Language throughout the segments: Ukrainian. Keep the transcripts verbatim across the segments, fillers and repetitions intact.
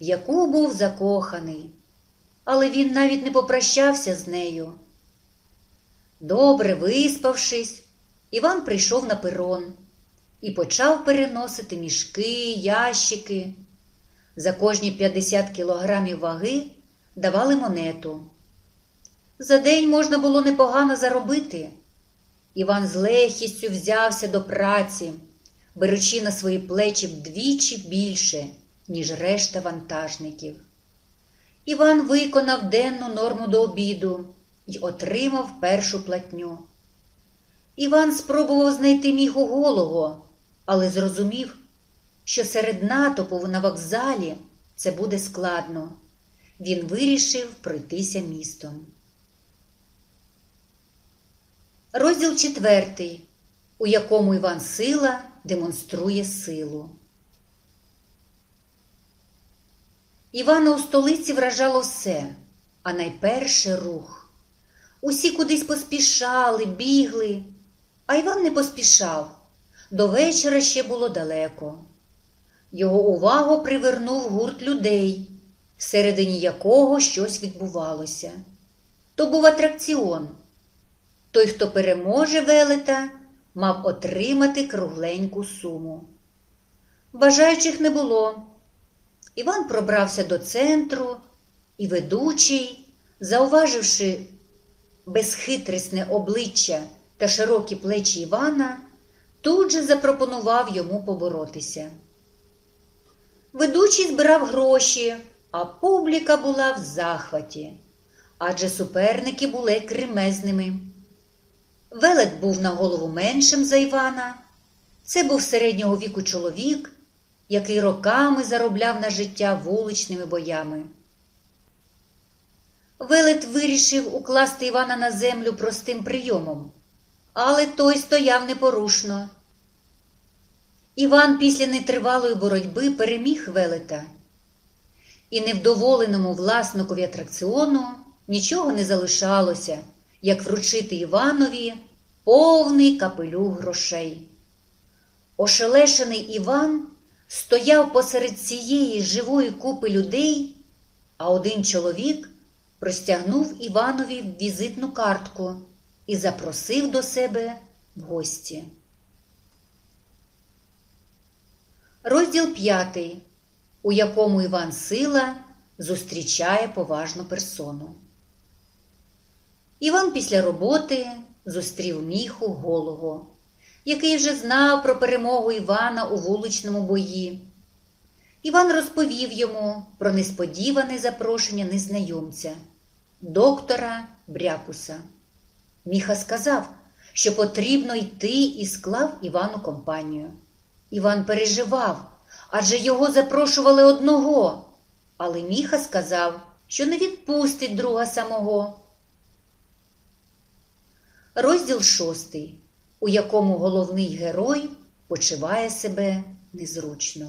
яку був закоханий, але він навіть не попрощався з нею. Добре виспавшись, Іван прийшов на перон і почав переносити мішки, ящики. За кожні п'ятдесят кілограмів ваги давали монету. За день можна було непогано заробити. Іван з легкістю взявся до праці, беручи на свої плечі вдвічі більше, ніж решта вантажників. Іван виконав денну норму до обіду й отримав першу платню. Іван спробував знайти міху голого, але зрозумів, що серед натовпу на вокзалі це буде складно. Він вирішив пройтися містом. Розділ четвертий, у якому Іван Сила демонструє силу. Івана у столиці вражало все, а найперше рух. Усі кудись поспішали, бігли, а Іван не поспішав. До вечора ще було далеко. Його увагу привернув гурт людей, всередині якого щось відбувалося. То був атракціон. Той, хто переможе велета, мав отримати кругленьку суму. Бажаючих не було. Іван пробрався до центру, і ведучий, зауваживши безхитрісне обличчя та широкі плечі Івана, тут же запропонував йому поборотися. Ведучий збирав гроші, а публіка була в захваті, адже суперники були кремезними. Велет був на голову меншим за Івана. Це був середнього віку чоловік, який роками заробляв на життя вуличними боями. Велет вирішив укласти Івана на землю простим прийомом, але той стояв непорушно. Іван після нетривалої боротьби переміг велета, і невдоволеному власникові атракціону нічого не залишалося, як вручити Іванові повний капелюх грошей. Ошелешений Іван стояв посеред цієї живої купи людей, а один чоловік простягнув Іванові візитну картку і запросив до себе в гості. Розділ п'ятий, у якому Іван Сила зустрічає поважну персону. Іван після роботи зустрів Міху Голого, який вже знав про перемогу Івана у вуличному бої. Іван розповів йому про несподіване запрошення незнайомця, доктора Брякуса. Міха сказав, що потрібно йти, і склав Івану компанію. Іван переживав, адже його запрошували одного, але Міха сказав, що не відпустить друга самого. Розділ шостий, у якому головний герой почуває себе незручно.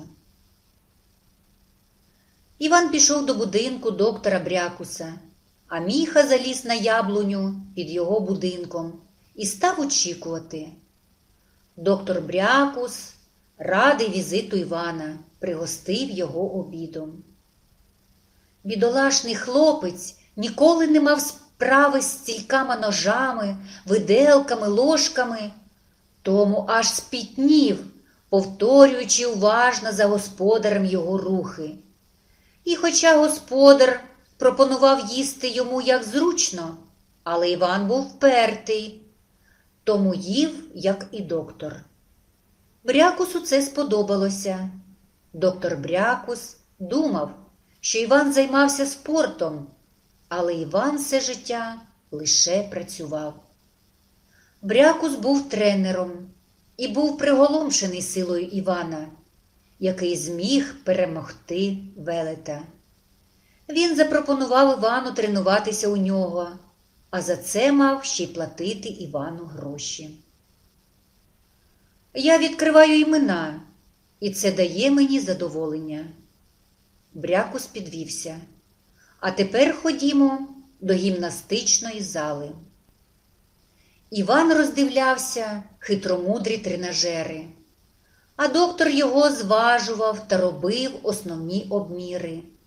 Іван пішов до будинку доктора Брякуса, а Міха заліз на яблуню під його будинком і став очікувати. Доктор Брякус, радий візиту Івана, пригостив його обідом. Бідолашний хлопець ніколи не мав справи з стількома ножами, виделками, ложками, тому аж спітнів, повторюючи уважно за господарем його рухи. І хоча господар пропонував їсти йому як зручно, але Іван був впертий, тому їв, як і доктор. Брякусу це сподобалося. Доктор Брякус думав, що Іван займався спортом, але Іван все життя лише працював. Брякус був тренером і був приголомшений силою Івана, який зміг перемогти велета. Він запропонував Івану тренуватися у нього, а за це мав ще й платити Івану гроші. «Я відкриваю імена, і це дає мені задоволення». Брякус підвівся. «А тепер ходімо до гімнастичної зали». Іван роздивлявся хитромудрі тренажери, а доктор його зважував та робив основні обміри,